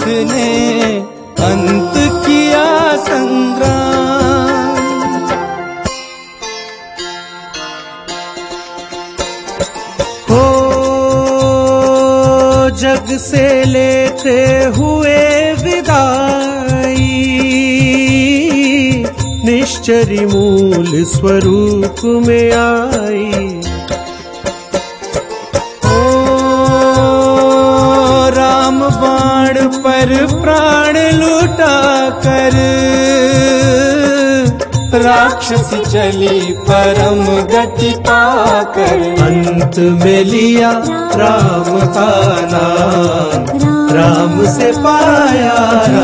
ने अंत किया संग्राम। हो जग से लेते हुए विदाई, निश्चरी मूल स्वरूप में आई। राम बाण पर प्राण लुटा कर राक्षसी चली परम गति पाकर। अंत में लिया राम का नाम, राम से पाया